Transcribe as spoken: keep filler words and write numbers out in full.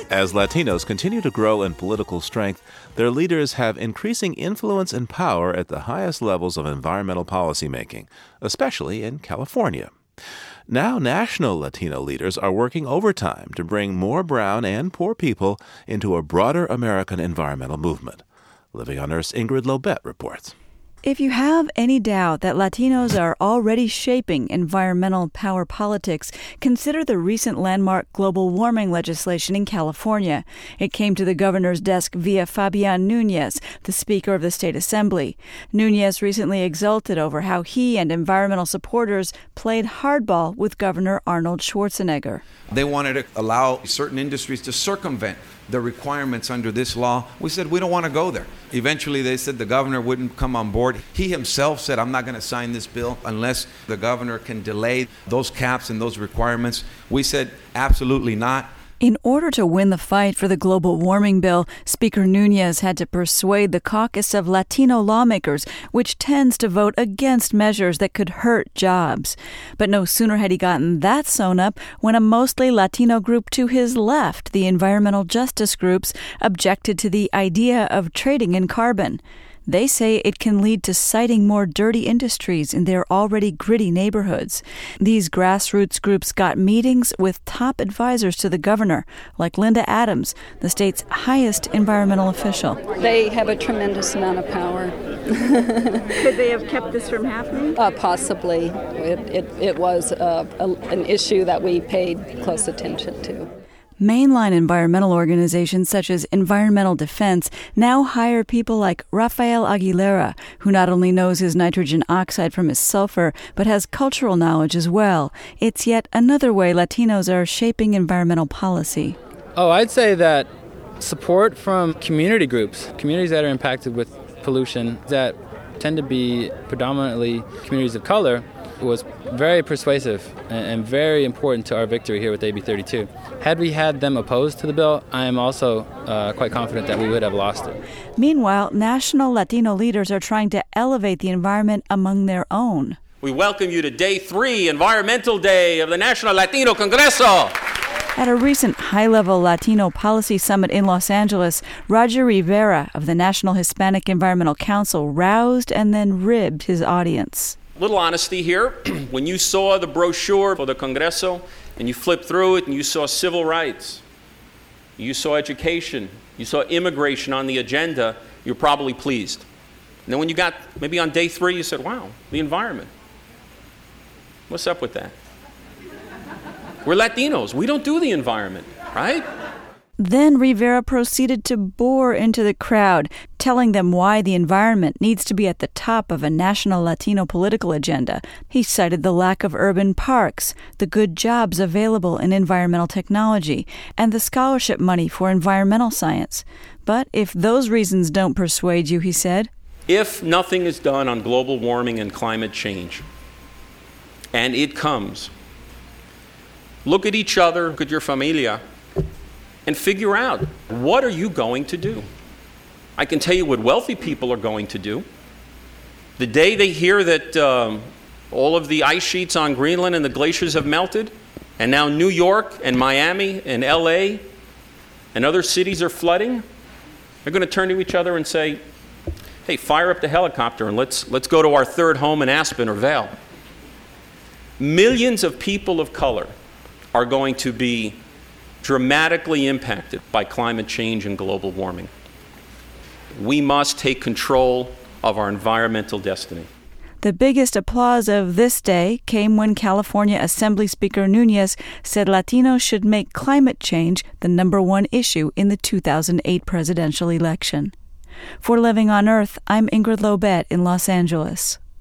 As Latinos continue to grow in political strength, their leaders have increasing influence and power at the highest levels of environmental policymaking, especially in California. Now, national Latino leaders are working overtime to bring more brown and poor people into a broader American environmental movement. Living on Earth's Ingrid Lobet reports. If you have any doubt that Latinos are already shaping environmental power politics, consider the recent landmark global warming legislation in California. It came to the governor's desk via Fabian Nunez, the Speaker of the State Assembly. Nunez recently exulted over how he and environmental supporters played hardball with Governor Arnold Schwarzenegger. They wanted to allow certain industries to circumvent the requirements under this law. We said, we don't want to go there. Eventually, they said the governor wouldn't come on board. He himself said, I'm not going to sign this bill unless the governor can delay those caps and those requirements. We said, absolutely not. In order to win the fight for the global warming bill, Speaker Nunez had to persuade the caucus of Latino lawmakers, which tends to vote against measures that could hurt jobs. But no sooner had he gotten that sewn up when a mostly Latino group to his left, the environmental justice groups, objected to the idea of trading in carbon. They say it can lead to siting more dirty industries in their already gritty neighborhoods. These grassroots groups got meetings with top advisors to the governor, like Linda Adams, the state's highest environmental official. They have a tremendous amount of power. Could they have kept this from happening? Uh, possibly. It, it, it was uh, a, an issue that we paid close attention to. Mainline environmental organizations such as Environmental Defense now hire people like Rafael Aguilera, who not only knows his nitrogen oxide from his sulfur, but has cultural knowledge as well. It's yet another way Latinos are shaping environmental policy. Oh, I'd say that support from community groups, communities that are impacted with pollution, that tend to be predominantly communities of color, was very persuasive and very important to our victory here with A B thirty-two. Had we had them opposed to the bill, I am also uh, quite confident that we would have lost it. Meanwhile, national Latino leaders are trying to elevate the environment among their own. We welcome you to Day three, Environmental Day of the National Latino Congreso. At a recent high-level Latino policy summit in Los Angeles, Roger Rivera of the National Hispanic Environmental Council roused and then ribbed his audience. Little honesty here. When you saw the brochure for the Congreso and you flipped through it and you saw civil rights, you saw education, you saw immigration on the agenda, you're probably pleased. And then when you got maybe on day three, you said, wow, the environment. What's up with that? We're Latinos. We don't do the environment, right? Then Rivera proceeded to bore into the crowd, telling them why the environment needs to be at the top of a national Latino political agenda. He cited the lack of urban parks, the good jobs available in environmental technology, and the scholarship money for environmental science. But if those reasons don't persuade you, he said, if nothing is done on global warming and climate change, and it comes, look at each other, look at your familia, and figure out, what are you going to do? I can tell you what wealthy people are going to do. The day they hear that um, all of the ice sheets on Greenland and the glaciers have melted, and now New York and Miami and L A and other cities are flooding, they're going to turn to each other and say, hey, fire up the helicopter and let's, let's go to our third home in Aspen or Vail. Millions of people of color are going to be dramatically impacted by climate change and global warming. We must take control of our environmental destiny. The biggest applause of this day came when California Assembly Speaker Nunez said Latinos should make climate change the number one issue in the two thousand eight presidential election. For Living on Earth, I'm Ingrid Lobet in Los Angeles.